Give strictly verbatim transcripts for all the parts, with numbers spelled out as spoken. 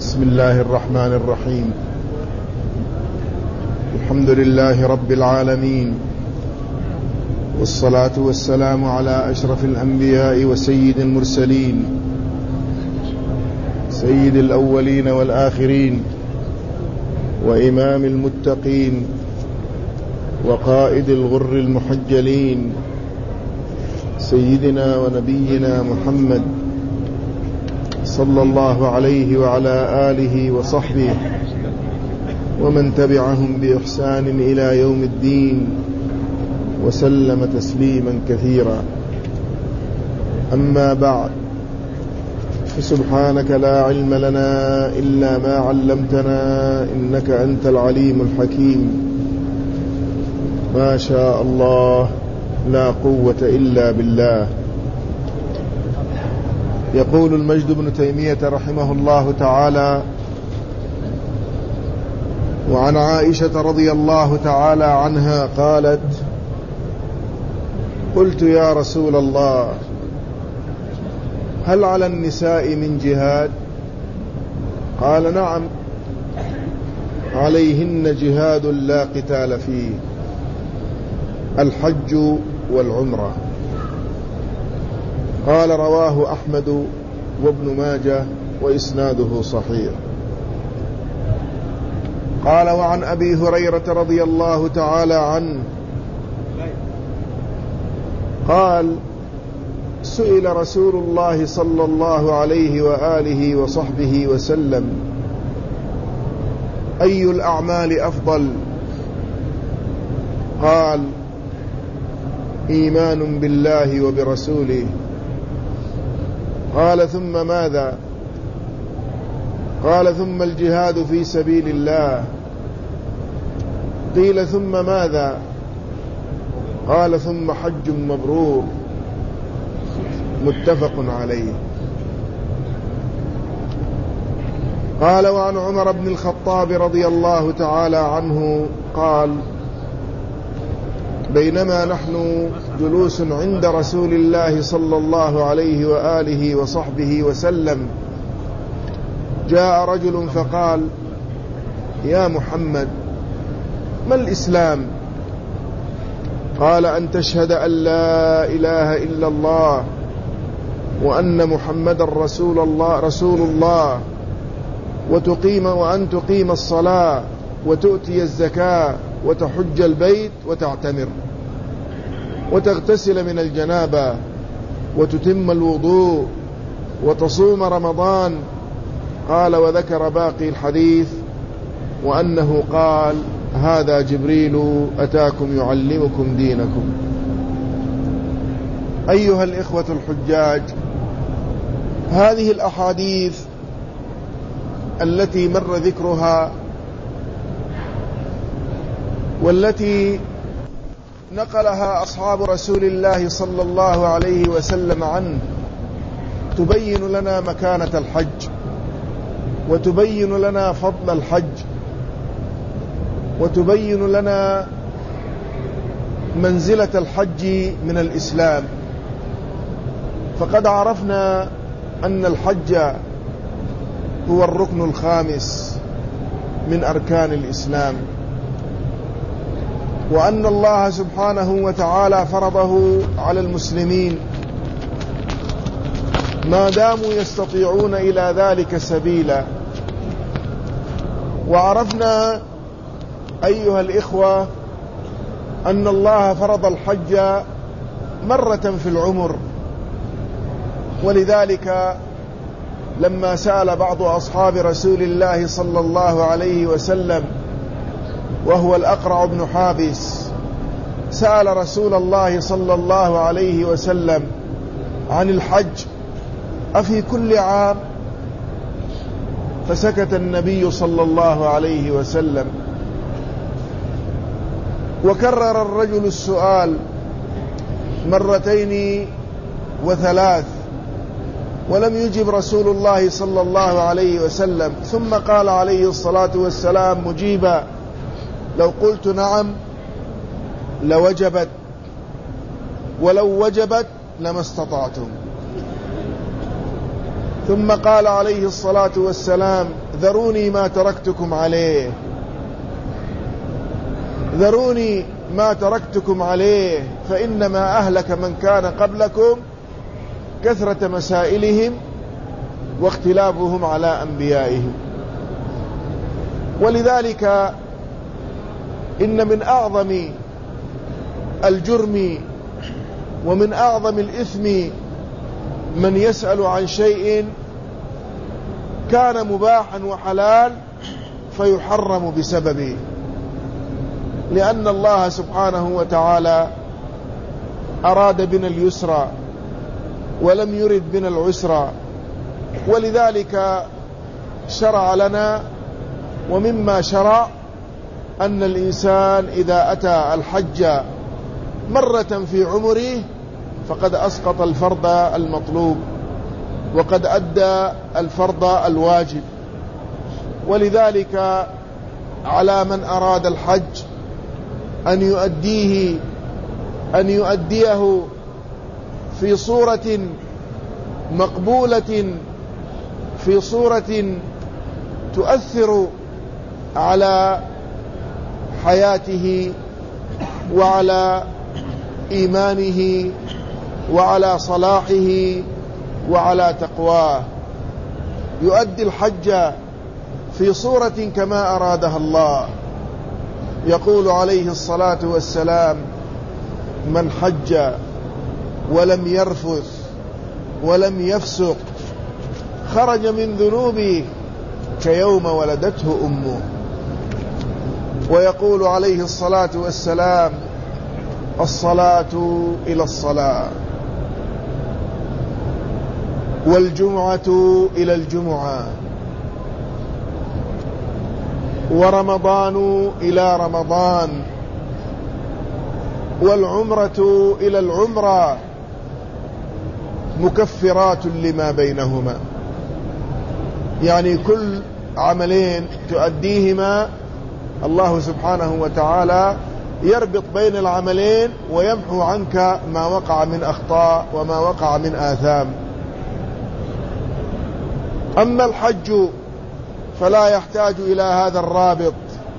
بسم الله الرحمن الرحيم. الحمد لله رب العالمين، والصلاة والسلام على أشرف الأنبياء وسيد المرسلين، سيد الأولين والآخرين، وإمام المتقين، وقائد الغر المحجلين، سيدنا ونبينا محمد صلى الله عليه وعلى آله وصحبه ومن تبعهم بإحسان إلى يوم الدين، وسلم تسليما كثيرا. أما بعد، فسبحانك لا علم لنا إلا ما علمتنا، إنك أنت العليم الحكيم. ما شاء الله، لا قوة إلا بالله. يقول المجد بن تيمية رحمه الله تعالى: وعن عائشة رضي الله تعالى عنها قالت: قلت يا رسول الله، هل على النساء من جهاد؟ قال: نعم، عليهن جهاد لا قتال فيه، الحج والعمرة. قال: رواه أحمد وابن ماجه وإسناده صحيح. قال: وعن أبي هريرة رضي الله تعالى عنه قال: سئل رسول الله صلى الله عليه وآله وصحبه وسلم: أي الأعمال أفضل؟ قال: إيمان بالله وبرسوله. قال: ثم ماذا؟ قال: ثم الجهاد في سبيل الله. قيل: ثم ماذا؟ قال: ثم حج مبرور. متفق عليه. قال: وعن عمر بن الخطاب رضي الله تعالى عنه قال: بينما نحن جلوس عند رسول الله صلى الله عليه وآله وصحبه وسلم، جاء رجل فقال: يا محمد، ما الإسلام؟ قال: أن تشهد أن لا إله إلا الله وأن محمد رسول الله رسول الله وتقيم وأن تقيم الصلاة وتؤتي الزكاة وتحج البيت وتعتمر وتغتسل من الجنابة وتتم الوضوء وتصوم رمضان. قال: وذكر باقي الحديث، وأنه قال: هذا جبريل أتاكم يعلمكم دينكم. أيها الإخوة الحجاج، هذه الأحاديث التي مر ذكرها والتي نقلها أصحاب رسول الله صلى الله عليه وسلم عنه تبين لنا مكانة الحج، وتبين لنا فضل الحج، وتبين لنا منزلة الحج من الإسلام. فقد عرفنا أن الحج هو الركن الخامس من أركان الإسلام، وأن الله سبحانه وتعالى فرضه على المسلمين ما داموا يستطيعون إلى ذلك سبيلا. وعرفنا أيها الإخوة أن الله فرض الحج مرة في العمر، ولذلك لما سأل بعض أصحاب رسول الله صلى الله عليه وسلم، وهو الأقرع بن حابس، سأل رسول الله صلى الله عليه وسلم عن الحج: أفي كل عام؟ فسكت النبي صلى الله عليه وسلم. وكرر الرجل السؤال مرتين وثلاث، ولم يجب رسول الله صلى الله عليه وسلم. ثم قال عليه الصلاة والسلام مجيبا: لو قلت نعم لوجبت، ولو وجبت لما استطعتم. ثم قال عليه الصلاة والسلام: ذروني ما تركتكم عليه، ذروني ما تركتكم عليه، فإنما أهلك من كان قبلكم كثرة مسائلهم واختلافهم على أنبيائهم. ولذلك إن من أعظم الجرم ومن أعظم الإثم من يسأل عن شيء كان مباحا وحلال فيحرم بسببه، لأن الله سبحانه وتعالى أراد بنا اليسر ولم يرد بنا العسر، ولذلك شرع لنا. ومما شرع أن الإنسان إذا أتى الحج مرة في عمره فقد أسقط الفرض المطلوب وقد أدى الفرض الواجب. ولذلك على من أراد الحج أن يؤديه أن يؤديه في صورة مقبولة، في صورة تؤثر على حياته وعلى إيمانه وعلى صلاحه وعلى تقواه، يؤدي الحج في صورة كما أرادها الله. يقول عليه الصلاة والسلام: من حج ولم يرفث ولم يفسق خرج من ذنوبه كيوم ولدته أمه. ويقول عليه الصلاة والسلام: الصلاة إلى الصلاة، والجمعة إلى الجمعة، ورمضان إلى رمضان، والعمرة إلى العمرة، مكفرات لما بينهما. يعني كل عملين تؤديهما الله سبحانه وتعالى يربط بين العملين ويمحو عنك ما وقع من أخطاء وما وقع من آثام. أما الحج فلا يحتاج إلى هذا الرابط،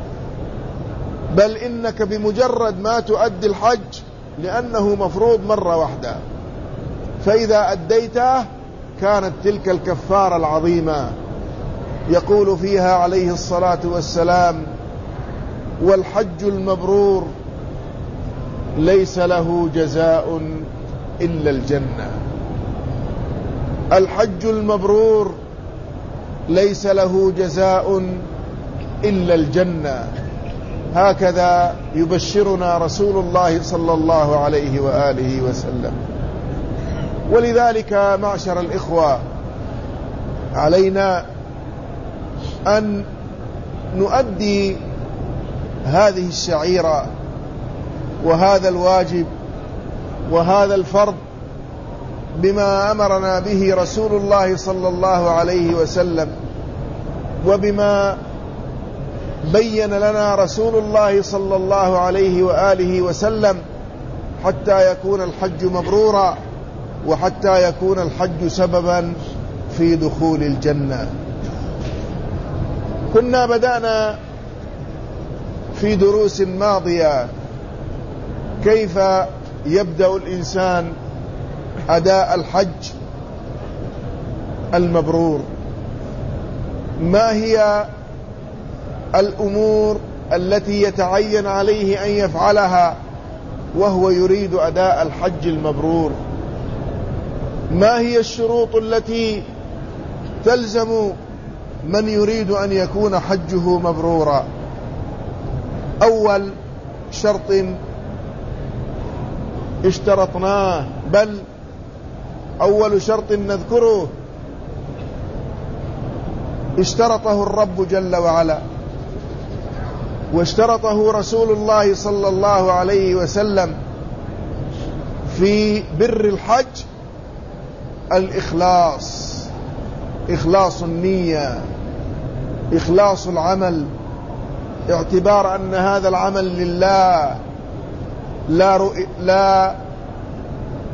بل إنك بمجرد ما تؤدي الحج، لأنه مفروض مرة واحدة، فإذا أديته كانت تلك الكفارة العظيمة. يقول فيها عليه الصلاة والسلام: والحج المبرور ليس له جزاء إلا الجنة. الحج المبرور ليس له جزاء إلا الجنة. هكذا يبشرنا رسول الله صلى الله عليه وآله وسلم. ولذلك معشر الإخوة، علينا أن نؤدي هذه الشعيرة وهذا الواجب وهذا الفرض بما أمرنا به رسول الله صلى الله عليه وسلم، وبما بين لنا رسول الله صلى الله عليه وآله وسلم، حتى يكون الحج مبرورا، وحتى يكون الحج سببا في دخول الجنة. كنا بدأنا في دروس ماضية كيف يبدأ الإنسان أداء الحج المبرور، ما هي الأمور التي يتعين عليه أن يفعلها وهو يريد أداء الحج المبرور، ما هي الشروط التي تلزم من يريد أن يكون حجه مبرورا. أول شرط اشترطناه، بل أول شرط نذكره اشترطه الرب جل وعلا، واشترطه رسول الله صلى الله عليه وسلم في بر الحج: الإخلاص، إخلاص النية، إخلاص العمل، اعتبار أن هذا العمل لله، لا رؤي لا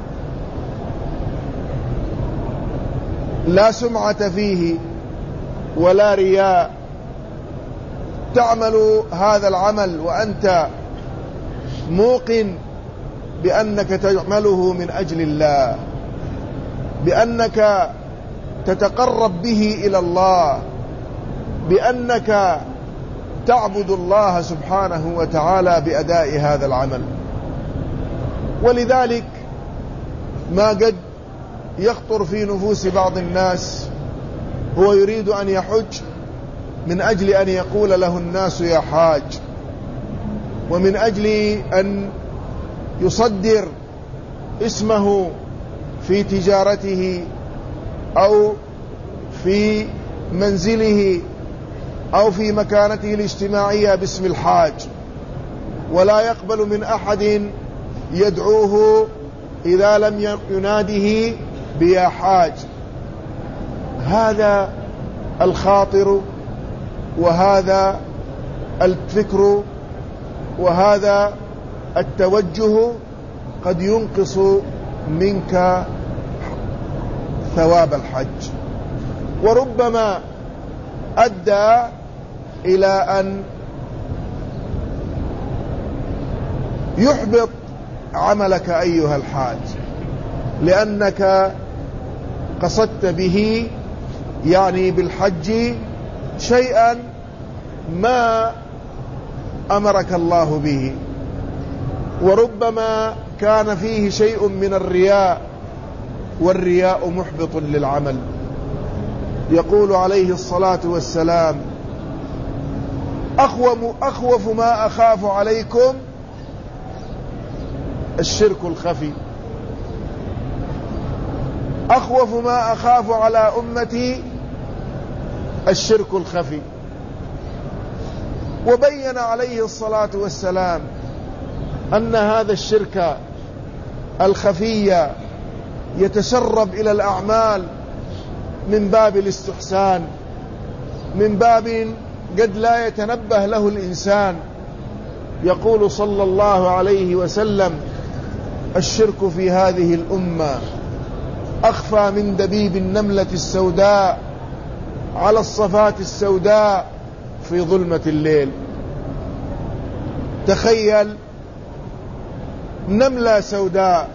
لا سمعة فيه ولا رياء، تعمل هذا العمل وأنت موقن بأنك تعمله من أجل الله، بأنك تتقرب به إلى الله، بأنك تعبد الله سبحانه وتعالى بأداء هذا العمل. ولذلك ما قد يخطر في نفوس بعض الناس هو يريد أن يحج من أجل أن يقول له الناس يا حاج، ومن أجل أن يصدر اسمه في تجارته أو في منزله أو في مكانته الاجتماعية باسم الحاج، ولا يقبل من أحد يدعوه إذا لم يناده بيا حاج. هذا الخاطر وهذا الفكر وهذا التوجه قد ينقص منك ثواب الحج، وربما أدى إلى أن يحبط عملك أيها الحاج، لأنك قصدت به يعني بالحج شيئا ما أمرك الله به، وربما كان فيه شيء من الرياء، والرياء محبط للعمل. يقول عليه الصلاة والسلام: أخوف, أخوف ما أخاف عليكم الشرك الخفي، أخوف ما أخاف على أمتي الشرك الخفي. وبين عليه الصلاة والسلام أن هذا الشرك الخفي يتسرب إلى الأعمال من باب الاستحسان، من باب قد لا يتنبه له الإنسان. يقول صلى الله عليه وسلم: الشرك في هذه الأمة أخفى من دبيب النملة السوداء على الصفات السوداء في ظلمة الليل. تخيل نملة سوداء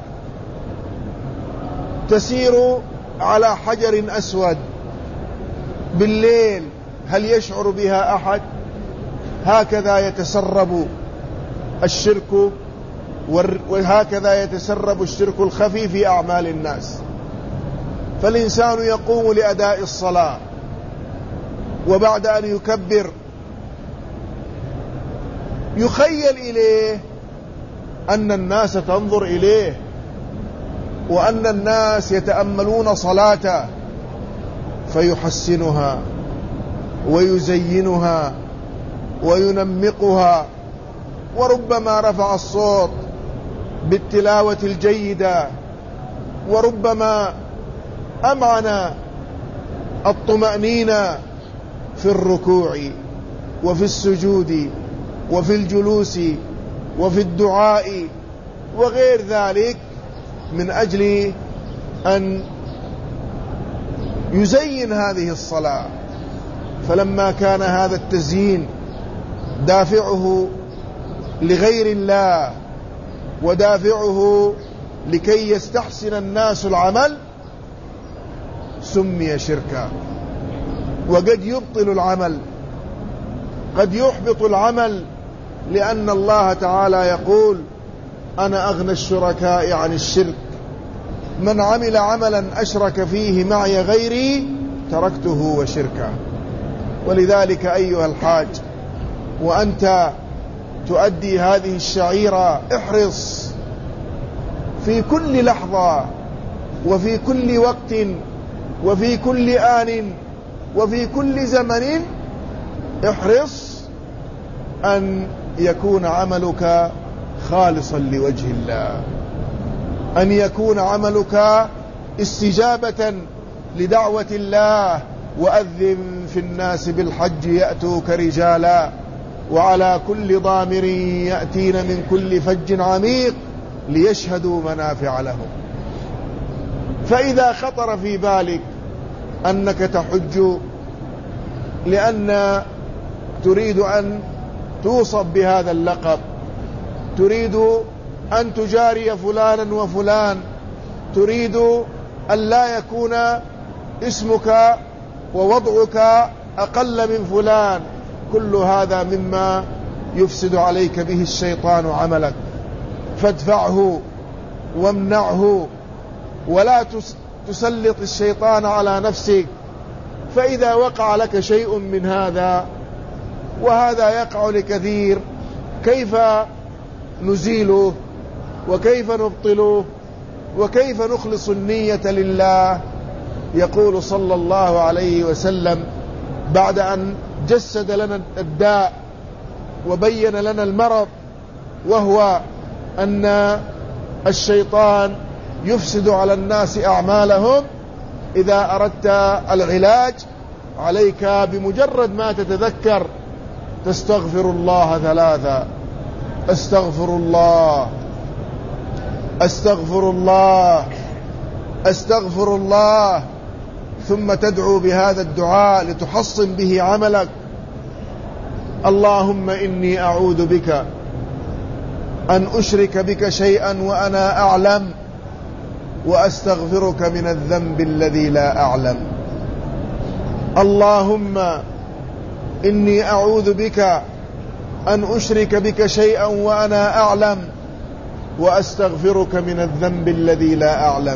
تسير على حجر أسود بالليل، هل يشعر بها أحد؟ هكذا يتسرب الشرك، وهكذا يتسرب الشرك الخفي في أعمال الناس. فالإنسان يقوم لأداء الصلاة، وبعد أن يكبر يخيل إليه أن الناس تنظر إليه، وأن الناس يتأملون صلاته، فيحسنها ويزينها وينمقها، وربما رفع الصوت بالتلاوة الجيدة، وربما أمعن الطمأنينة في الركوع وفي السجود وفي الجلوس وفي الدعاء وغير ذلك، من أجل أن يزين هذه الصلاة. فلما كان هذا التزيين دافعه لغير الله، ودافعه لكي يستحسن الناس العمل، سمي شركا. وقد يبطل العمل، قد يحبط العمل، لأن الله تعالى يقول: أنا أغنى الشركاء عن الشرك، من عمل عملا أشرك فيه معي غيري تركته وشركه. ولذلك أيها الحاج، وأنت تؤدي هذه الشعيرة، احرص في كل لحظة وفي كل وقت وفي كل آن وفي كل زمن، احرص أن يكون عملك خالصا لوجه الله، أن يكون عملك استجابة لدعوة الله. وأذن في الناس بالحج يأتوك رجالا وعلى كل ضامر يأتين من كل فج عميق ليشهدوا منافع لهم. فإذا خطر في بالك أنك تحج لأن تريد أن توصف بهذا اللقب، تريد أن تجاري فلانا وفلان، تريد أن لا يكون اسمك ووضعك أقل من فلان. كل هذا مما يفسد عليك به الشيطان عملك، فادفعه وامنعه، ولا تسلط الشيطان على نفسك. فإذا وقع لك شيء من هذا، وهذا يقع لكثير، كيف نزيله وكيف نبطله وكيف نخلص النية لله؟ يقول صلى الله عليه وسلم بعد أن جسد لنا الداء وبين لنا المرض، وهو أن الشيطان يفسد على الناس أعمالهم: إذا أردت العلاج عليك بمجرد ما تتذكر تستغفر الله ثلاثا: أستغفر الله، أستغفر الله، أستغفر الله، ثم تدعو بهذا الدعاء لتحصن به عملك: اللهم إني أعوذ بك أن أشرك بك شيئا وأنا أعلم، وأستغفرك من الذنب الذي لا أعلم. اللهم إني أعوذ بك أن أشرك بك شيئا وأنا أعلم، وأستغفرك من الذنب الذي لا أعلم.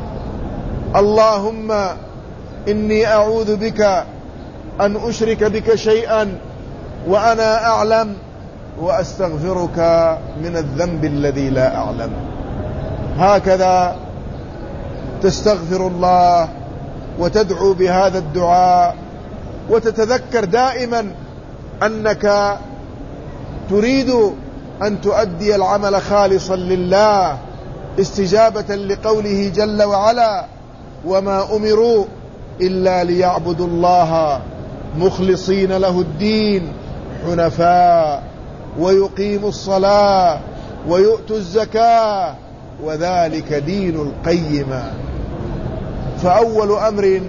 اللهم إني أعوذ بك أن أشرك بك شيئا وأنا أعلم، وأستغفرك من الذنب الذي لا أعلم. هكذا تستغفر الله وتدعو بهذا الدعاء، وتتذكر دائما أنك تريد أن تؤدي العمل خالصا لله، استجابة لقوله جل وعلا: وما أمروا إلا ليعبدوا الله مخلصين له الدين حنفاء ويقيموا الصلاة ويؤتوا الزكاة وذلك دين القيمة. فأول أمر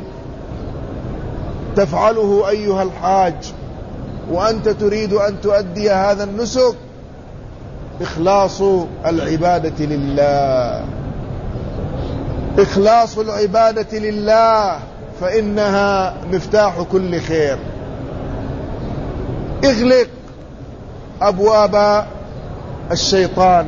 تفعله أيها الحاج وأنت تريد أن تؤدي هذا النسك إخلاص العبادة لله، إخلاص العبادة لله، فإنها مفتاح كل خير. اغلق أبواب الشيطان،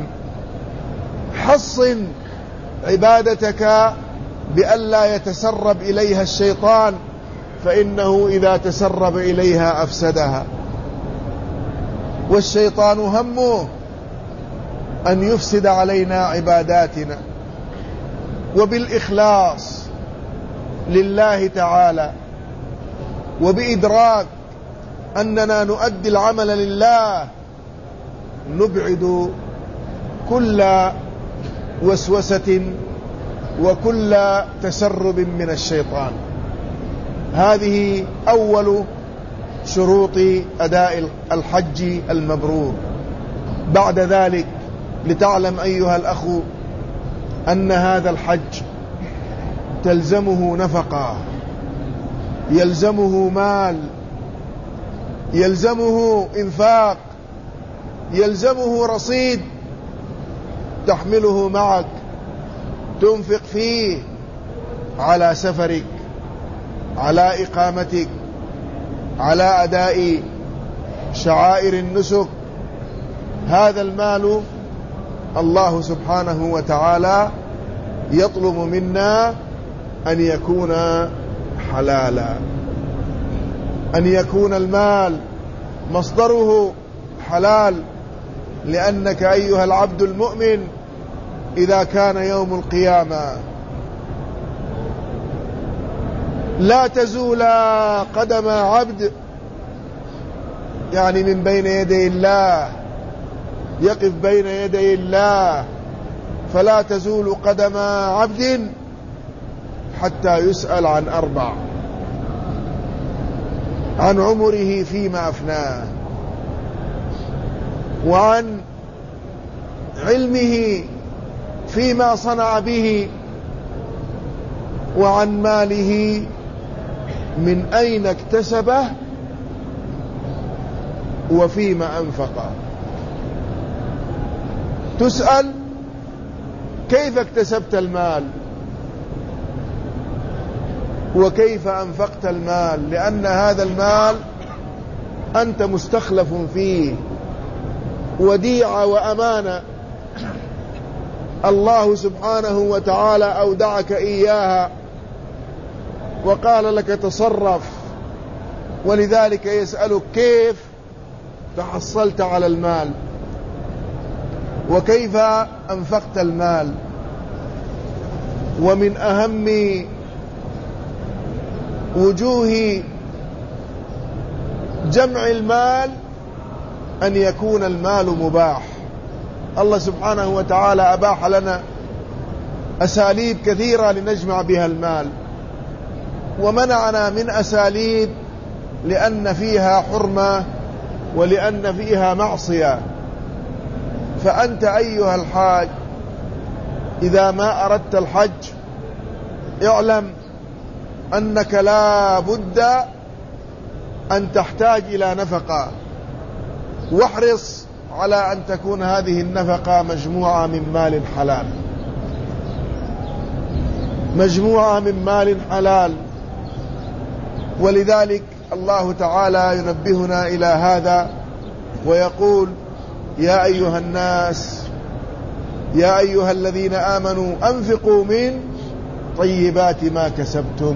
حصن عبادتك بألا يتسرب إليها الشيطان، فإنه إذا تسرب إليها أفسدها. والشيطان همه أن يفسد علينا عباداتنا. وبالإخلاص لله تعالى، وبإدراك أننا نؤدي العمل لله، نبعد كل وسوسة وكل تسرب من الشيطان. هذه أول شروط أداء الحج المبرور. بعد ذلك لتعلم أيها الأخ أن هذا الحج تلزمه نفقة، يلزمه مال، يلزمه إنفاق، يلزمه رصيد تحمله معك تنفق فيه على سفرك، على إقامتك، على أداء شعائر النسك. هذا المال الله سبحانه وتعالى يطلب منا أن يكون حلالا، أن يكون المال مصدره حلال، لأنك أيها العبد المؤمن إذا كان يوم القيامة لا تزول قدم عبد، يعني من بين يدي الله، يقف بين يدي الله، فلا تزول قدم عبد حتى يسأل عن أربع: عن عمره فيما أفناه، وعن علمه فيما صنع به، وعن ماله من أين اكتسبه وفيما أنفق. تسأل كيف اكتسبت المال وكيف أنفقت المال، لأن هذا المال أنت مستخلف فيه، وديعة وأمانة الله سبحانه وتعالى أودعك إياها وقال لك تصرف، ولذلك يسألك كيف تحصلت على المال وكيف أنفقت المال. ومن أهم وجوه جمع المال أن يكون المال مباح. الله سبحانه وتعالى أباح لنا أساليب كثيرة لنجمع بها المال، ومنعنا من أساليب لأن فيها حرمة ولأن فيها معصية. فأنت أيها الحاج إذا ما أردت الحج اعلم أنك لا بد أن تحتاج إلى نفقة، واحرص على أن تكون هذه النفقة مجموعة من مال حلال، مجموعة من مال حلال. ولذلك الله تعالى ينبهنا إلى هذا ويقول: يا أيها الناس يا أيها الذين آمنوا أنفقوا من طيبات ما كسبتم.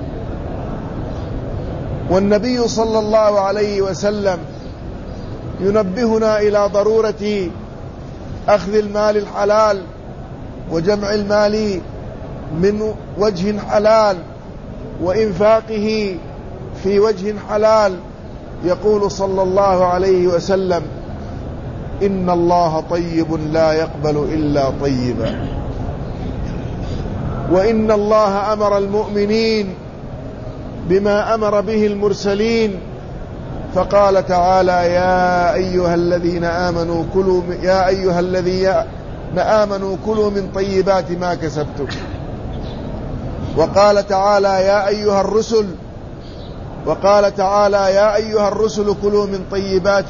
والنبي صلى الله عليه وسلم ينبهنا إلى ضرورة أخذ المال الحلال وجمع المال من وجه حلال وإنفاقه في وجه حلال. يقول صلى الله عليه وسلم: إن الله طيب لا يقبل إلا طيبا. وإن الله أمر المؤمنين بما أمر به المرسلين، فقال تعالى: يا أيها الذين آمنوا كلوا يا أيها الذين آمنوا كلوا من طيبات ما كسبتم. وقال تعالى: يا أيها الرسل وقال تعالى: يا أيها الرسل كلوا من طيبات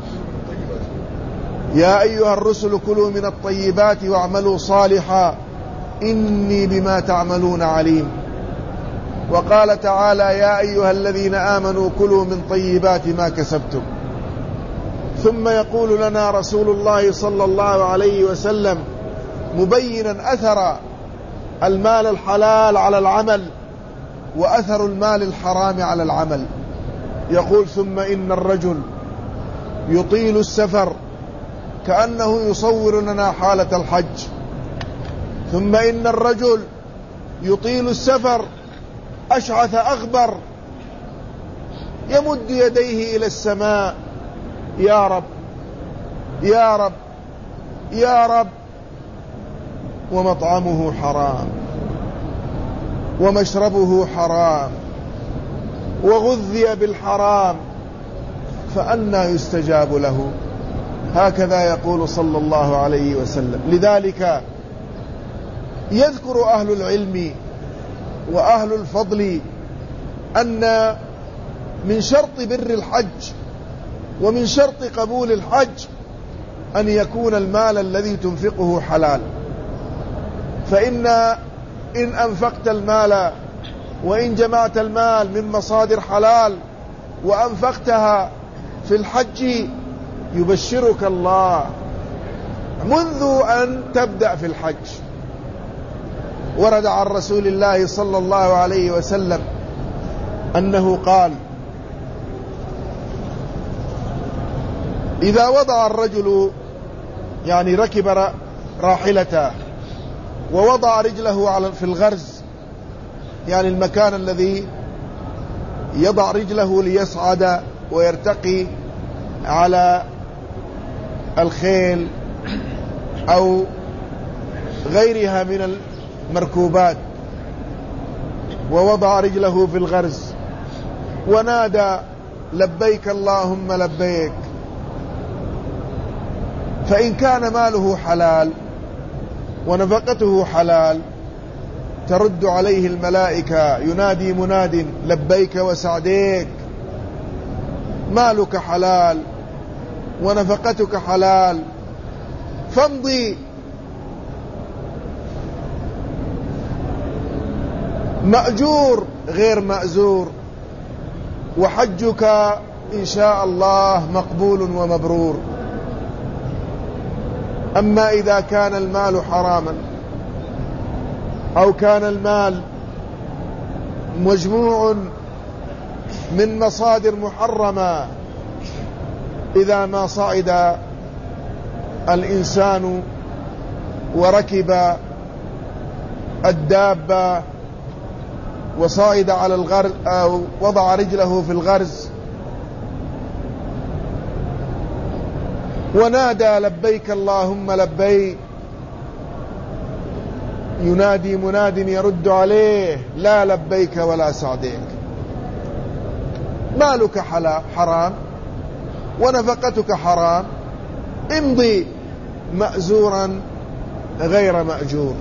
يا أيها الرسل كلوا من الطيبات واعملوا صالحا إني بما تعملون عليم. وقال تعالى: يا أيها الذين آمنوا كلوا من طيبات ما كسبتم. ثم يقول لنا رسول الله صلى الله عليه وسلم مبينا أثر المال الحلال على العمل وأثر المال الحرام على العمل، يقول: ثم إن الرجل يطيل السفر، كأنه يصور لنا حالة الحج. ثم إن الرجل يطيل السفر أشعث أغبر يمد يديه إلى السماء: يا رب يا رب يا رب، ومطعمه حرام ومشربه حرام وغذي بالحرام، فأنى يستجاب له. هكذا يقول صلى الله عليه وسلم. لذلك يذكر أهل العلم وأهل الفضل أن من شرط بر الحج ومن شرط قبول الحج أن يكون المال الذي تنفقه حلال. فإن إن أنفقت المال وإن جمعت المال من مصادر حلال وأنفقتها في الحج يبشرك الله منذ أن تبدأ في الحج. ورد عن رسول الله صلى الله عليه وسلم أنه قال: إذا وضع الرجل يعني ركب راحلته ووضع رجله على في الغرز، يعني المكان الذي يضع رجله ليصعد ويرتقي على الخيل أو غيرها من المركوبات، ووضع رجله في الغرز ونادى: لبيك اللهم لبيك، فإن كان ماله حلال ونفقته حلال ترد عليه الملائكة، ينادي مناد: لبيك وسعديك، مالك حلال ونفقتك حلال فامضي مأجور غير مأزور، وحجك إن شاء الله مقبول ومبرور. أما إذا كان المال حراما أو كان المال مجموع من مصادر محرمة، إذا ما صعد الإنسان وركب الدابة وصعد على الغرز أو وضع رجله في الغرز ونادى لبيك اللهم لبيك، ينادي مناد يرد عليه لا لبيك ولا سعديك، مالك حرام ونفقتك حرام، امضي مأزورا غير مأجور.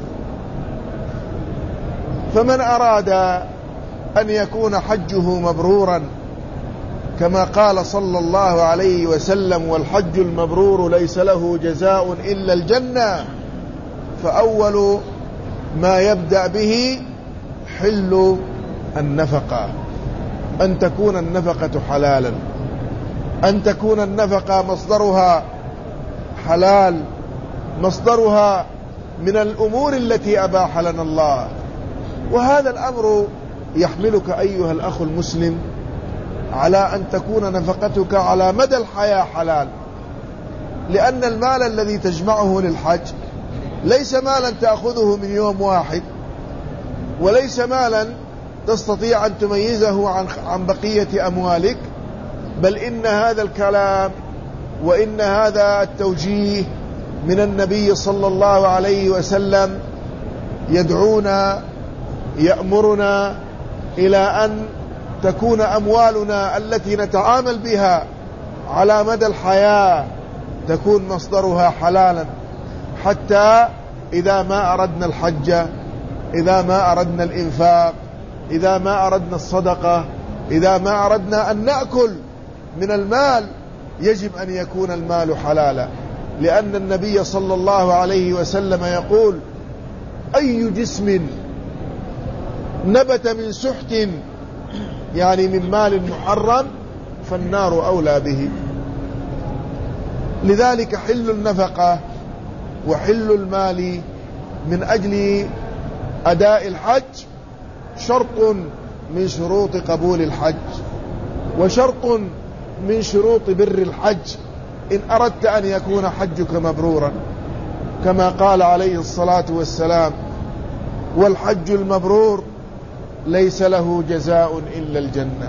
فمن أراد أن يكون حجه مبرورا كما قال صلى الله عليه وسلم: والحج المبرور ليس له جزاء إلا الجنة، فأول ما يبدأ به حل النفقة، أن تكون النفقة حلالا، أن تكون النفقة مصدرها حلال، مصدرها من الأمور التي أباح لنا الله. وهذا الأمر يحملك أيها الأخ المسلم على أن تكون نفقتك على مدى الحياة حلال، لأن المال الذي تجمعه للحج ليس مالا تأخذه من يوم واحد، وليس مالا تستطيع أن تميزه عن عن بقية أموالك، بل إن هذا الكلام وإن هذا التوجيه من النبي صلى الله عليه وسلم يدعونا يأمرنا إلى أن تكون أموالنا التي نتعامل بها على مدى الحياة تكون مصدرها حلالا، حتى إذا ما أردنا الحج، إذا ما أردنا الإنفاق، إذا ما أردنا الصدقة، إذا ما أردنا أن نأكل من المال، يجب أن يكون المال حلالا، لأن النبي صلى الله عليه وسلم يقول: أي جسم نبت من سحت، يعني من مال محرم، فالنار أولى به. لذلك حل النفقة وحل المال من أجل أداء الحج شرط من شروط قبول الحج، وشرط من شروط بر الحج إن أردت أن يكون حجك مبرورا، كما قال عليه الصلاة والسلام: والحج المبرور ليس له جزاء إلا الجنة.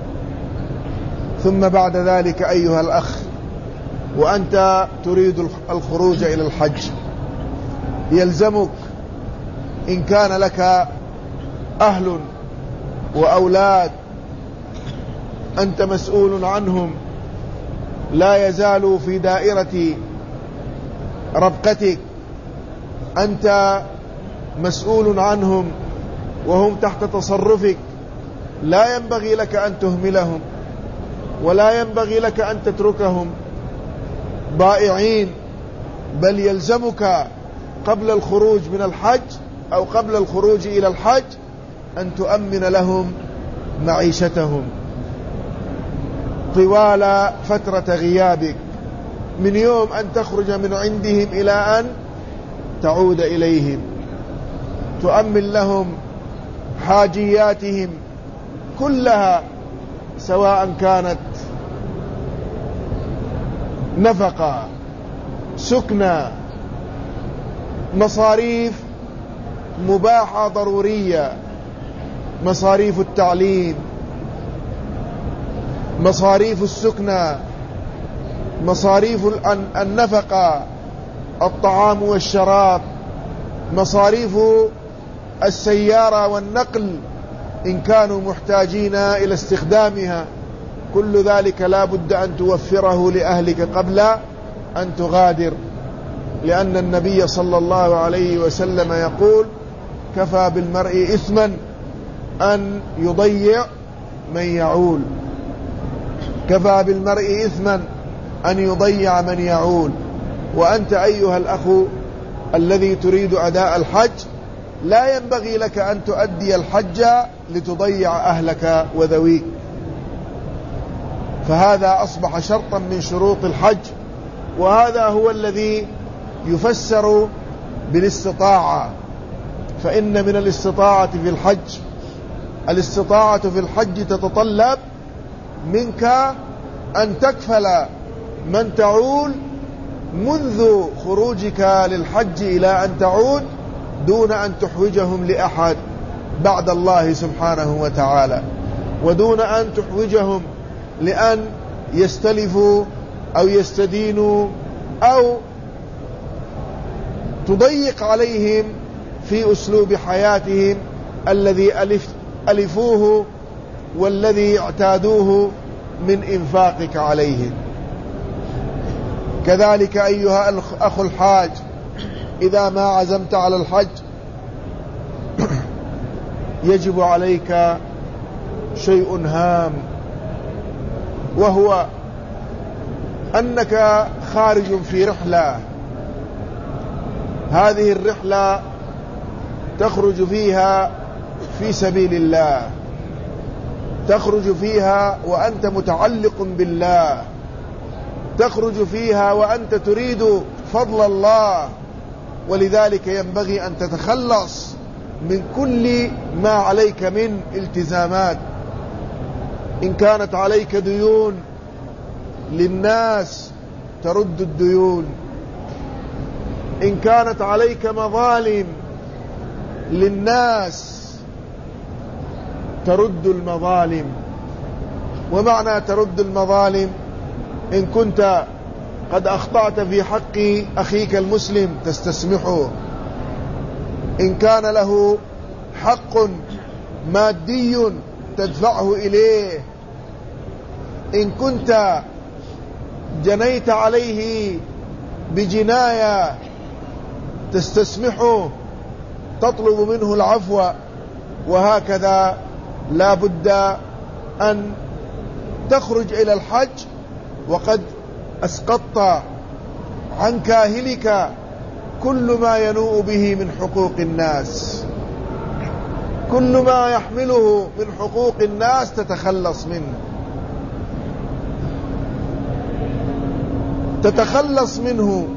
ثم بعد ذلك أيها الأخ، وأنت تريد الخروج إلى الحج، يلزمك إن كان لك أهل وأولاد أنت مسؤول عنهم لا يزالوا في دائرة ربقتك، أنت مسؤول عنهم وهم تحت تصرفك، لا ينبغي لك أن تهملهم، ولا ينبغي لك أن تتركهم ضائعين، بل يلزمك قبل الخروج من الحج أو قبل الخروج إلى الحج أن تؤمن لهم معيشتهم طوال فترة غيابك، من يوم أن تخرج من عندهم إلى أن تعود إليهم، تؤمن لهم حاجياتهم كلها، سواء كانت نفقة، سكنى، مصاريف مباحة ضرورية، مصاريف التعليم، مصاريف السكنى، مصاريف النفقة، الطعام والشراب، مصاريف السيارة والنقل إن كانوا محتاجين إلى استخدامها، كل ذلك لا بد أن توفره لأهلك قبل أن تغادر، لأن النبي صلى الله عليه وسلم يقول: كفى بالمرء إثما أن يضيع من يعول، كفى بالمرء إثما أن يضيع من يعول. وأنت أيها الأخ الذي تريد أداء الحج لا ينبغي لك أن تؤدي الحج لتضيع أهلك وذويك، فهذا أصبح شرطا من شروط الحج، وهذا هو الذي يفسر بالاستطاعة. فإن من الاستطاعة في الحج الاستطاعة في الحج تتطلب منك أن تكفل من تعول منذ خروجك للحج إلى أن تعود دون أن تحوجهم لأحد بعد الله سبحانه وتعالى، ودون أن تحوجهم لأن يستلفوا أو يستدينوا أو تضيق عليهم في أسلوب حياتهم الذي ألف ألفوه والذي اعتادوه من إنفاقك عليهم. كذلك أيها الأخ الحاج، إذا ما عزمت على الحج يجب عليك شيء هام، وهو أنك خارج في رحلة. هذه الرحلة تخرج فيها في سبيل الله، تخرج فيها وأنت متعلق بالله، تخرج فيها وأنت تريد فضل الله، ولذلك ينبغي أن تتخلص من كل ما عليك من التزامات. إن كانت عليك ديون للناس ترد الديون، إن كانت عليك مظالم للناس ترد المظالم. ومعنى ترد المظالم، إن كنت قد أخطأت في حق أخيك المسلم تستسمحه، إن كان له حق مادي تدفعه إليه، إن كنت جنيت عليه بجناية تستسمحه تطلب منه العفو. وهكذا لا بد أن تخرج إلى الحج وقد أسقطت عن كاهلك كل ما ينوء به من حقوق الناس، كل ما يحمله من حقوق الناس تتخلص منه، تتخلص منه،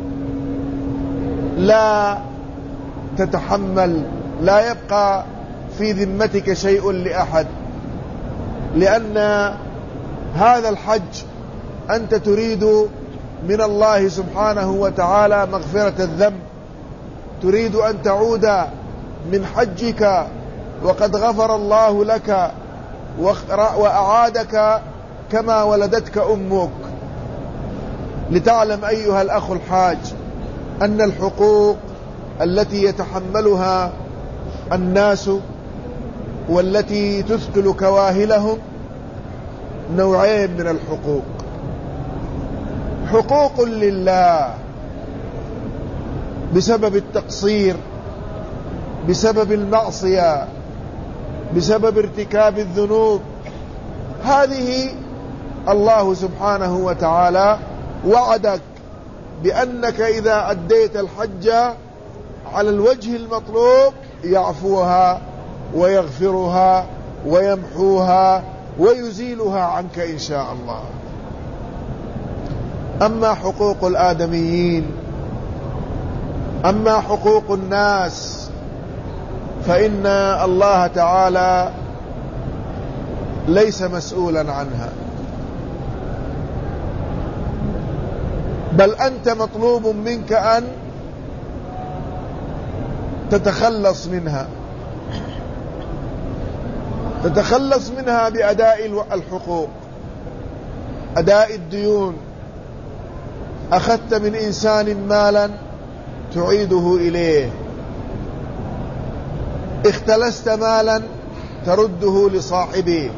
لا تتحمل، لا يبقى في ذمتك شيء لأحد، لأن هذا الحج أنت تريد من الله سبحانه وتعالى مغفرة الذنب، تريد أن تعود من حجك وقد غفر الله لك وأعادك كما ولدتك أمك. لتعلم أيها الأخ الحاج أن الحقوق التي يتحملها الناس والتي تثقل كواهلهم نوعين من الحقوق: حقوق لله بسبب التقصير، بسبب المعصية، بسبب ارتكاب الذنوب، هذه الله سبحانه وتعالى وعدك بأنك إذا أديت الحج على الوجه المطلوب يعفوها ويغفرها ويمحوها ويزيلها عنك إن شاء الله. أما حقوق الآدميين، أما حقوق الناس، فإن الله تعالى ليس مسؤولا عنها، بل أنت مطلوب منك أن تتخلص منها، تتخلص منها بأداء الحقوق، أداء الديون. أخذت من إنسان مالا تعيده إليه، اختلست مالا ترده لصاحبه،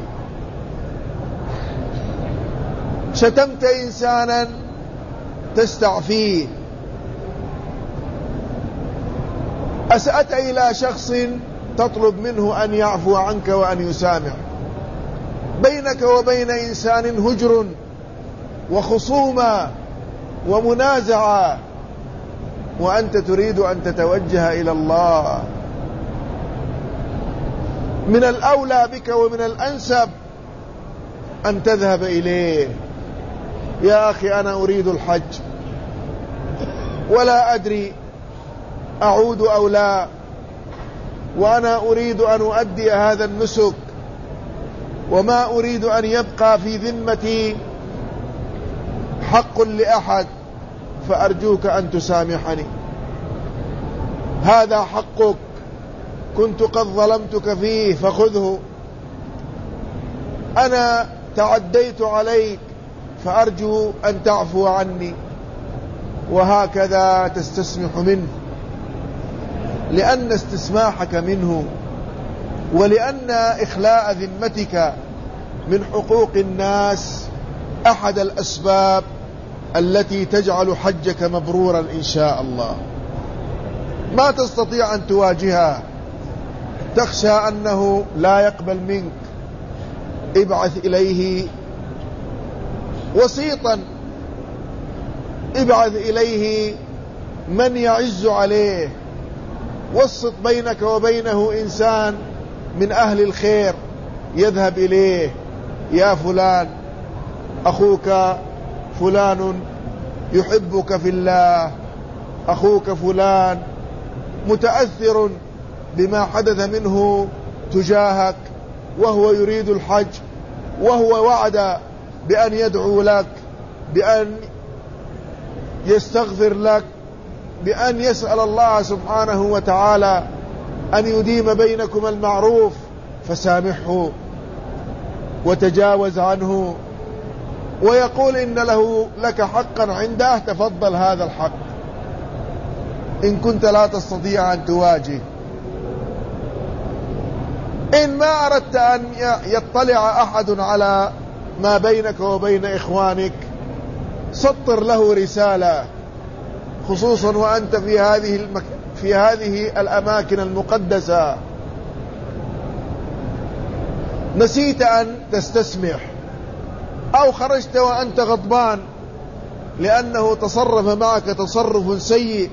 شتمت إنسانا تستعفيه، أسأت إلى شخص تطلب منه أن يعفو عنك وأن يسامح، بينك وبين إنسان هجر وخصومة ومنازعة، وأنت تريد أن تتوجه إلى الله. من الأولى بك ومن الأنسب أن تذهب إليه. يا أخي أنا أريد الحج ولا أدري أعود أو لا، وأنا أريد أن أؤدي هذا النسك، وما أريد أن يبقى في ذمتي حق لأحد، فأرجوك أن تسامحني، هذا حقك، كنت قد ظلمتك فيه فخذه، أنا تعديت عليك فأرجو أن تعفو عني. وهكذا تستسمح منه، لأن استسماحك منه ولأن إخلاء ذمتك من حقوق الناس أحد الأسباب التي تجعل حجك مبرورا إن شاء الله. ما تستطيع أن تواجهها، تخشى أنه لا يقبل منك، ابعث إليه وسيطا، ابعث إليه من يعز عليه، وسط بينك وبينه إنسان من أهل الخير يذهب إليه، يا فلان أخوك فلان يحبك في الله، أخوك فلان متأثر بما حدث منه تجاهك وهو يريد الحج، وهو وعد بأن يدعو لك، بأن يستغفر لك، بأن يسأل الله سبحانه وتعالى أن يديم بينكم المعروف، فسامحه وتجاوز عنه، ويقول إن له لك حقا عنده، تفضل هذا الحق إن كنت لا تستطيع أن تواجه. إن ما أردت أن يطلع أحد على ما بينك وبين إخوانك، سطر له رسالة، خصوصا وأنت في هذه المك... في هذه الأماكن المقدسة. نسيت أن تستسمح أو خرجت وأنت غضبان لأنه تصرف معك تصرف سيء،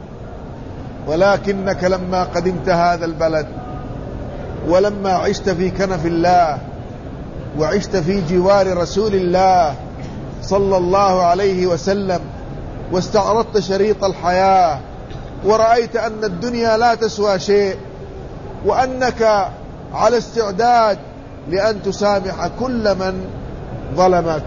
ولكنك لما قدمت هذا البلد ولما عشت في كنف الله وعشت في جوار رسول الله صلى الله عليه وسلم، واستعرضت شريط الحياة ورأيت أن الدنيا لا تسوى شيء، وأنك على استعداد لأن تسامح كل من ظلمك،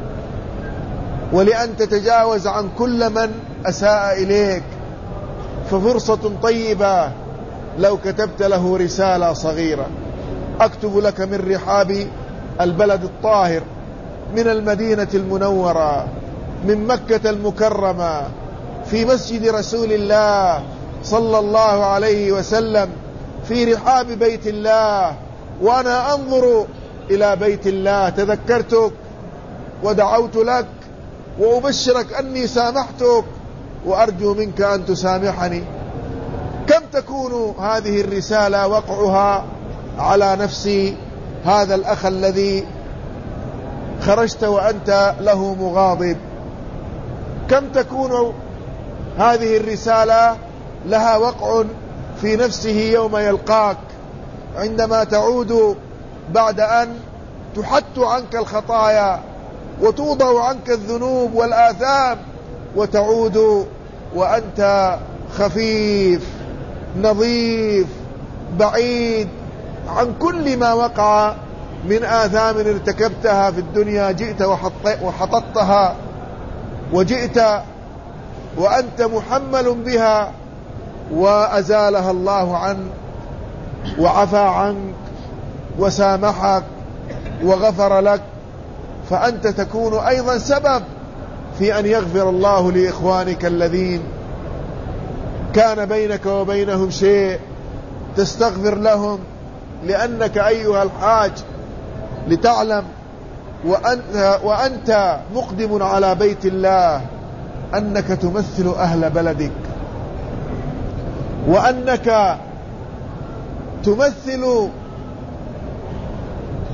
ولأن تتجاوز عن كل من أساء إليك، ففرصة طيبة لو كتبت له رسالة صغيرة. أكتب لك من رحاب البلد الطاهر، من المدينة المنورة، من مكة المكرمة، في مسجد رسول الله صلى الله عليه وسلم، في رحاب بيت الله، وأنا أنظر إلى بيت الله تذكرتك ودعوت لك، وأبشرك أني سامحتك وأرجو منك أن تسامحني. كم تكون هذه الرسالة وقعها على نفسي هذا الأخ الذي خرجت وأنت له مغاضب؟ كم تكون هذه الرسالة لها وقع في نفسه يوم يلقاك، عندما تعود بعد أن تحت عنك الخطايا وتوضع عنك الذنوب والآثام، وتعود وأنت خفيف نظيف بعيد عن كل ما وقع من آثام ارتكبتها في الدنيا. جئت وحططتها، وجئت وأنت محمل بها، وأزالها الله عنك وعفى عنك وسامحك وغفر لك، فأنت تكون أيضا سبب في أن يغفر الله لإخوانك الذين كان بينك وبينهم شيء، تستغفر لهم، لأنك أيها الحاج لتعلم وأنت, وأنت مقدم على بيت الله أنك تمثل أهل بلدك، وأنك تمثل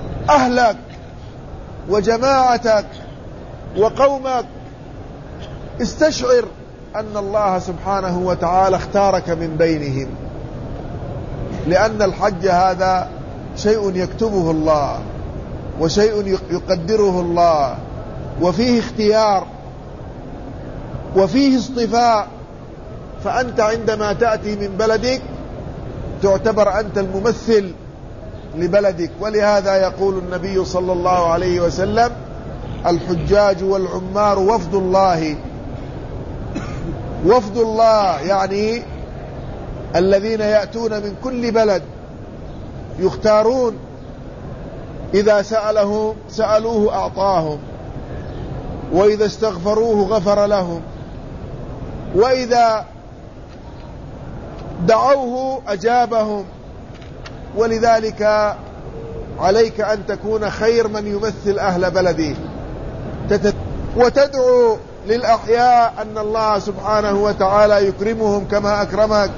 أهلك وجماعتك وقومك، استشعر أن الله سبحانه وتعالى اختارك من بينهم، لأن الحج هذا شيء يكتبه الله وشيء يقدره الله، وفيه اختيار وفيه اصطفاء. فأنت عندما تأتي من بلدك تعتبر أنت الممثل لبلدك. ولهذا يقول النبي صلى الله عليه وسلم: الحجاج والعمار وفد الله. وفد الله يعني الذين يأتون من كل بلد، يختارون، إذا سأله سألوه أعطاهم، وإذا استغفروه غفر لهم، وإذا دعوه أجابهم. ولذلك عليك أن تكون خير من يمثل أهل بلده، وتدعو للأحياء أن الله سبحانه وتعالى يكرمهم كما أكرمك،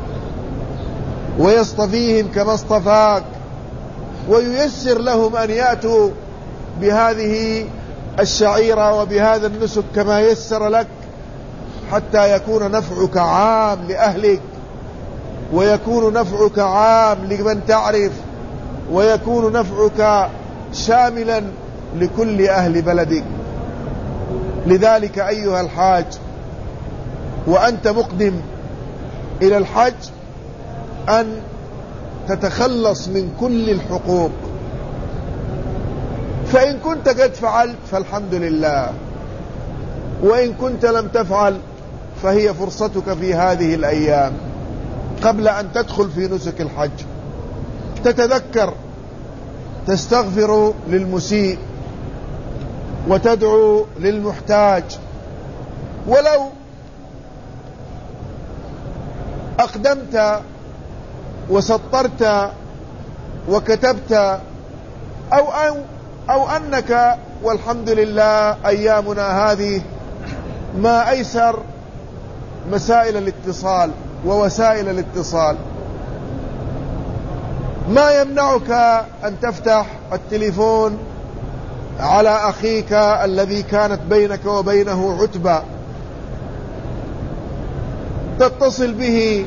ويصطفيهم كما اصطفاك، وييسر لهم أن يأتوا بهذه الشعيرة وبهذا النسك كما يسر لك، حتى يكون نفعك عام لأهلك، ويكون نفعك عام لمن تعرف، ويكون نفعك شاملا لكل أهل بلدك. لذلك أيها الحاج، وأنت مقدم إلى الحج، أن تتخلص من كل الحقوق. فإن كنت قد فعلت فالحمد لله، وإن كنت لم تفعل فهي فرصتك في هذه الأيام قبل أن تدخل في نسك الحج. تتذكر، تستغفر للمسيء، وتدعو للمحتاج. ولو أقدمت وسطرت وكتبت، أو, أو, أو أنك، والحمد لله أيامنا هذه ما أيسر مسائل الاتصال ووسائل الاتصال، ما يمنعك أن تفتح التليفون على أخيك الذي كانت بينك وبينه عتبة، تتصل به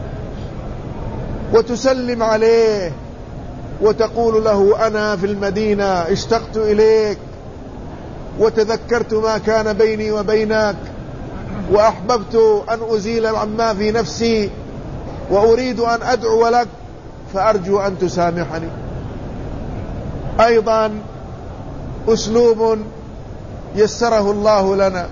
وتسلم عليه وتقول له: أنا في المدينة اشتقت إليك، وتذكرت ما كان بيني وبينك، وأحببت أن أزيل عما في نفسي، وأريد أن أدعو لك، فأرجو أن تسامحني. أيضا أسلوب يسره الله لنا،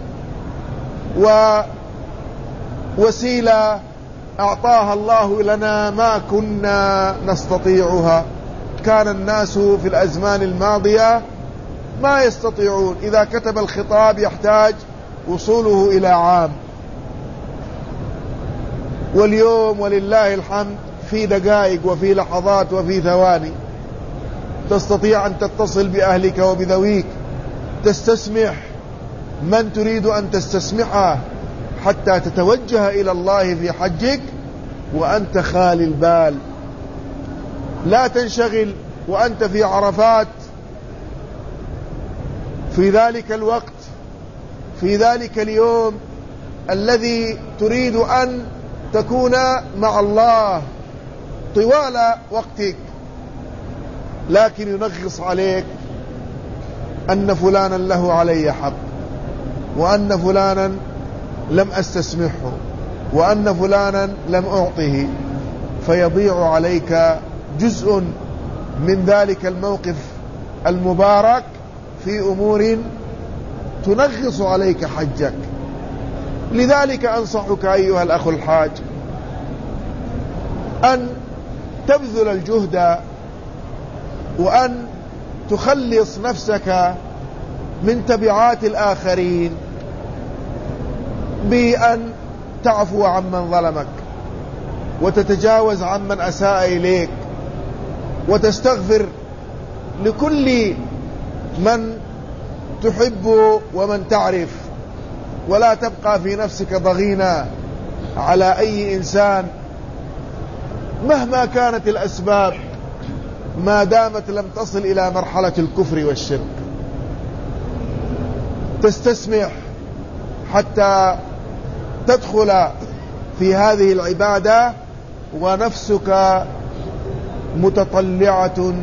ووسيلة أعطاها الله لنا ما كنا نستطيعها. كان الناس في الأزمان الماضية ما يستطيعون، إذا كتب الخطاب يحتاج وصوله إلى عام، واليوم ولله الحمد في دقائق وفي لحظات وفي ثواني تستطيع أن تتصل بأهلك وبذويك، تستسمح من تريد أن تستسمحه، حتى تتوجه إلى الله في حجك وأنت خالي البال. لا تنشغل وأنت في عرفات في ذلك الوقت، في ذلك اليوم الذي تريد أن تكون مع الله طوال وقتك، لكن ينغص عليك أن فلانا له علي حق، وأن فلانا لم أستسمحه، وأن فلانا لم أعطه، فيضيع عليك جزء من ذلك الموقف المبارك في أمور تنغص عليك حجك. لذلك أنصحك أيها الأخ الحاج أن تبذل الجهد، وأن تخلص نفسك من تبعات الآخرين بأن تعفو عمن ظلمك، وتتجاوز عمن أساء إليك، وتستغفر لكل من تحب ومن تعرف، ولا تبقى في نفسك ضغينا على أي إنسان مهما كانت الأسباب، ما دامت لم تصل إلى مرحلة الكفر والشرك. تستسمح حتى تدخل في هذه العبادة ونفسك متطلعة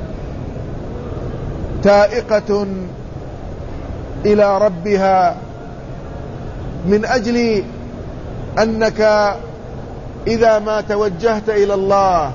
تائقة إلى ربها، من أجل أنك إذا ما توجهت إلى الله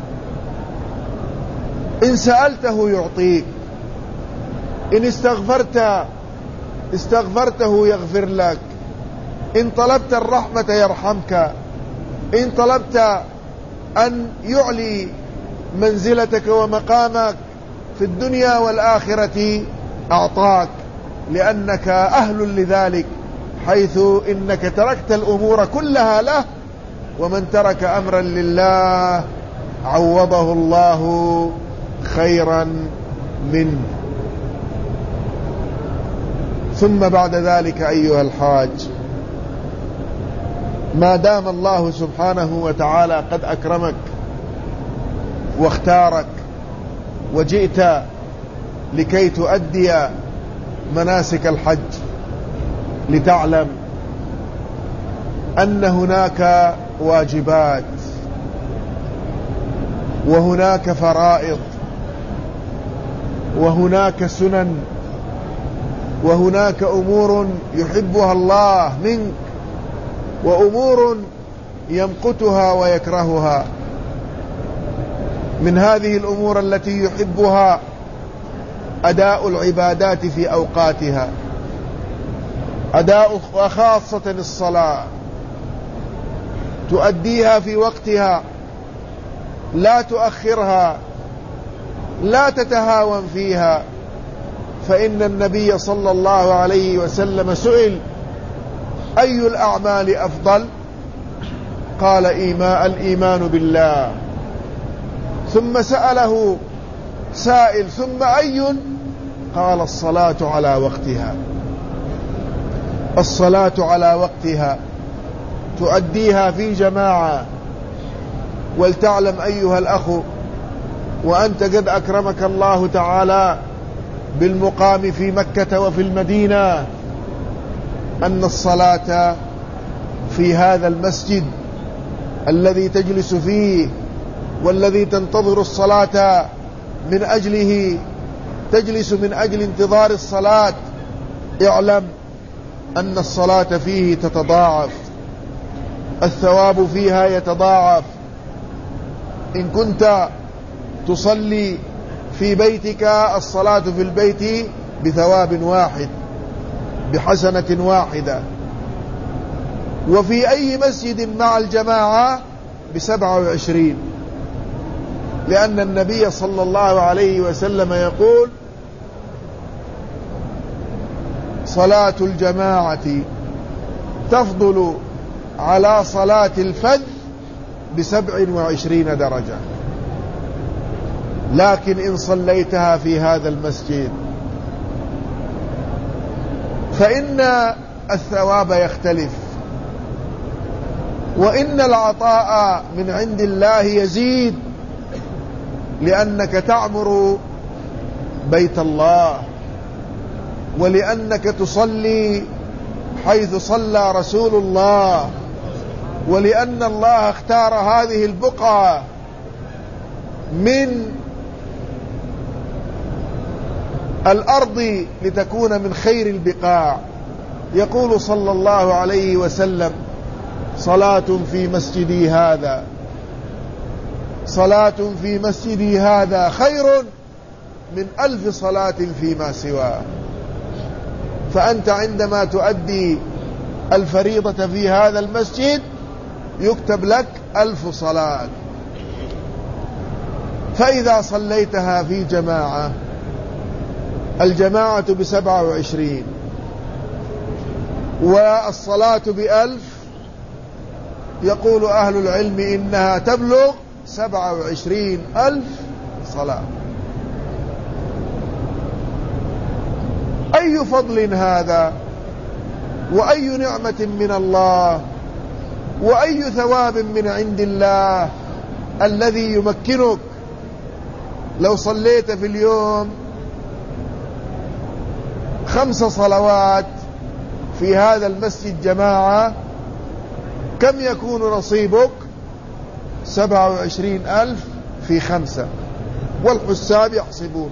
إن سألته يعطيك، إن استغفرت استغفرته يغفر لك، إن طلبت الرحمة يرحمك، إن طلبت أن يعلي منزلتك ومقامك في الدنيا والآخرة أعطاك، لأنك أهل لذلك، حيث إنك تركت الأمور كلها له، ومن ترك أمرا لله عوضه الله خيرا منه. ثم بعد ذلك أيها الحاج، ما دام الله سبحانه وتعالى قد أكرمك واختارك وجئت لكي تؤدي مناسك الحج، لتعلم أن هناك واجبات وهناك فرائض وهناك سنن وهناك أمور يحبها الله منك وأمور يمقتها ويكرهها. من هذه الأمور التي يحبها أداء العبادات في أوقاتها، أداء وخاصة الصلاة تؤديها في وقتها، لا تؤخرها، لا تتهاون فيها، فإن النبي صلى الله عليه وسلم سئل أي الأعمال أفضل؟ قال إيمان الإيمان بالله. ثم سأله سائل ثم أي؟ قال الصلاة على وقتها. الصلاة على وقتها تؤديها في جماعة. ولتعلم أيها الأخ وأنت قد أكرمك الله تعالى بالمقام في مكة وفي المدينة أن الصلاة في هذا المسجد الذي تجلس فيه والذي تنتظر الصلاة من أجله، تجلس من أجل انتظار الصلاة، اعلم أن الصلاة فيه تتضاعف، الثواب فيها يتضاعف. إن كنت تصلي في بيتك الصلاة في البيت بثواب واحد بحسنة واحدة، وفي أي مسجد مع الجماعة بسبعة وعشرين، لأن النبي صلى الله عليه وسلم يقول صلاة الجماعة تفضل على صلاة الفذ بسبع وعشرين درجة. لكن إن صليتها في هذا المسجد فإن الثواب يختلف، وإن العطاء من عند الله يزيد، لأنك تعمر بيت الله، ولأنك تصلي حيث صلى رسول الله، ولأن الله اختار هذه البقعة من الأرض لتكون من خير البقاع. يقول صلى الله عليه وسلم صلاة في مسجدي هذا صلاة في مسجدي هذا خير من ألف صلاة فيما سواه. فأنت عندما تؤدي الفريضة في هذا المسجد يكتب لك ألف صلاة. فإذا صليتها في جماعة، الجماعة بسبعة وعشرين والصلاة بألف، يقول أهل العلم إنها تبلغ سبعة وعشرين ألف صلاة. أي فضل هذا، وأي نعمة من الله، وأي ثواب من عند الله الذي يمكنك لو صليت في اليوم خمس صلوات في هذا المسجد جماعة كم يكون نصيبك؟ سبعة وعشرين ألف في خمسة، والحساب يحسبون.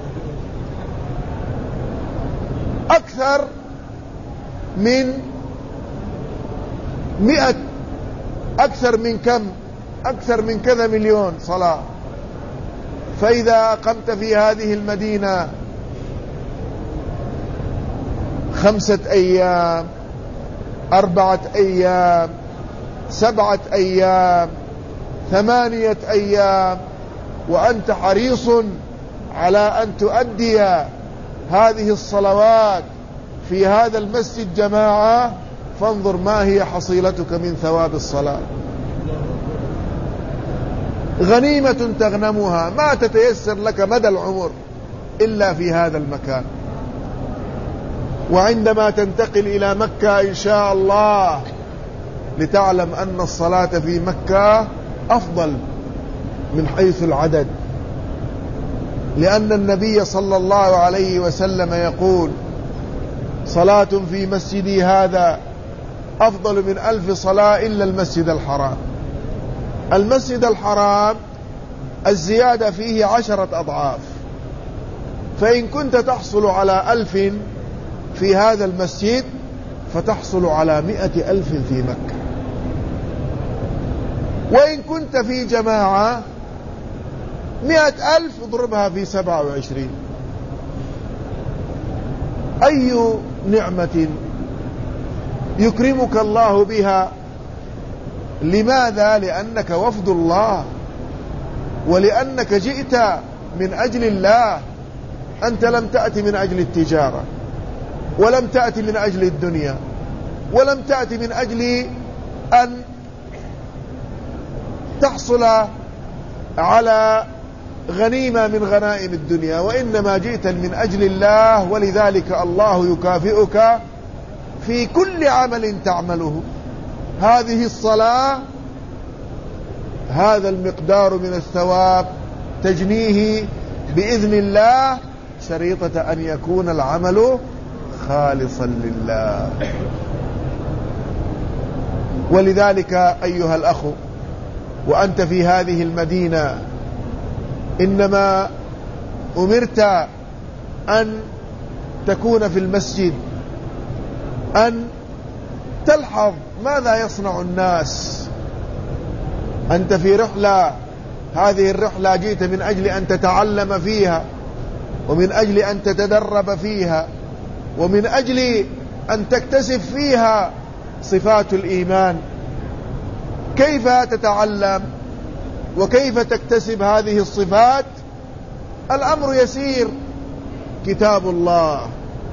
أكثر من مئة، أكثر من كم؟ أكثر من كذا مليون صلاة. فإذا أقمت في هذه المدينة خمسة أيام، أربعة أيام، سبعة أيام، ثمانية أيام، وأنت حريص على أن تؤدي هذه الصلوات في هذا المسجد جماعة، فانظر ما هي حصيلتك من ثواب الصلاة. غنيمة تغنمها ما تتيسر لك مدى العمر إلا في هذا المكان. وعندما تنتقل إلى مكة إن شاء الله لتعلم أن الصلاة في مكة أفضل من حيث العدد، لأن النبي صلى الله عليه وسلم يقول: صلاة في مسجدي هذا أفضل من ألف صلاة إلا المسجد الحرام. المسجد الحرام الزيادة فيه عشرة أضعاف، فإن كنت تحصل على ألف في هذا المسجد فتحصل على مئة ألف في مكة. وإن كنت في جماعة مئة ألف اضربها في سبعة وعشرين. أي نعمة يكرمك الله بها. لماذا؟ لأنك وفد الله، ولأنك جئت من أجل الله. أنت لم تأت من أجل التجارة، ولم تأت من أجل الدنيا، ولم تأت من أجل أن تحصل على غنيمة من غنائم الدنيا، وإنما جئت من أجل الله. ولذلك الله يكافئك في كل عمل تعمله. هذه الصلاة هذا المقدار من الثواب تجنيه بإذن الله، شريطة أن يكون العمل خالصا لله. ولذلك أيها الأخ، وأنت في هذه المدينة إنما أمرت أن تكون في المسجد، أن تلحظ ماذا يصنع الناس. أنت في رحلة، هذه الرحلة جئت من أجل أن تتعلم فيها، ومن أجل أن تتدرب فيها، ومن أجل أن تكتسب فيها صفات الإيمان. كيف تتعلم وكيف تكتسب هذه الصفات؟ الأمر يسير. كتاب الله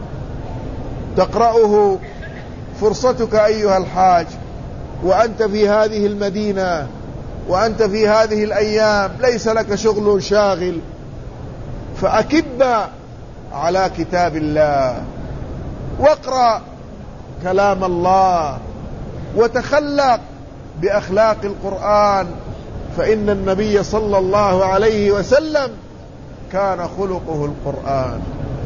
تقرأه، فرصتك أيها الحاج، وأنت في هذه المدينة، وأنت في هذه الأيام ليس لك شغل شاغل، فأكب على كتاب الله، واقرأ كلام الله، وتخلق بأخلاق القرآن، فإن النبي صلى الله عليه وسلم كان خلقه القرآن.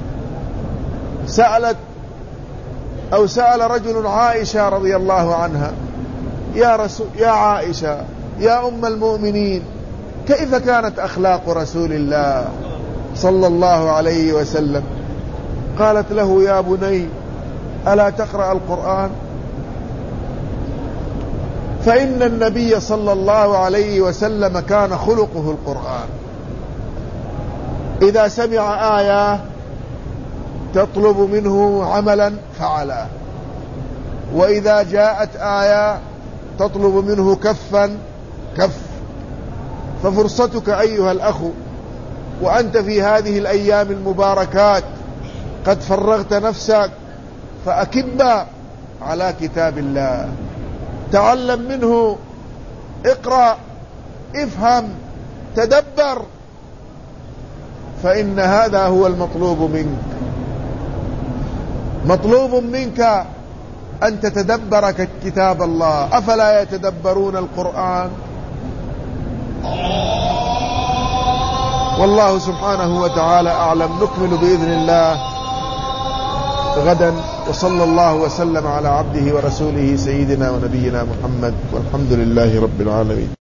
سألت أو سأل رجل عائشة رضي الله عنها: يا رسول يا عائشة يا أم المؤمنين، كيف كانت أخلاق رسول الله صلى الله عليه وسلم؟ قالت له: يا بني ألا تقرأ القرآن؟ فإن النبي صلى الله عليه وسلم كان خلقه القرآن. إذا سمع آية تطلب منه عملا فعلا، وإذا جاءت آية تطلب منه كفا كف. ففرصتك أيها الأخ، وأنت في هذه الأيام المباركات قد فرغت نفسك، فأكب على كتاب الله، تعلم منه، اقرأ، افهم، تدبر، فإن هذا هو المطلوب منك. مطلوب منك أن تتدبر كتاب الله. أفلا يتدبرون القرآن؟ والله سبحانه وتعالى أعلم. نكمل بإذن الله غدا. وصلى الله وسلم على عبده ورسوله سيدنا ونبينا محمد، والحمد لله رب العالمين.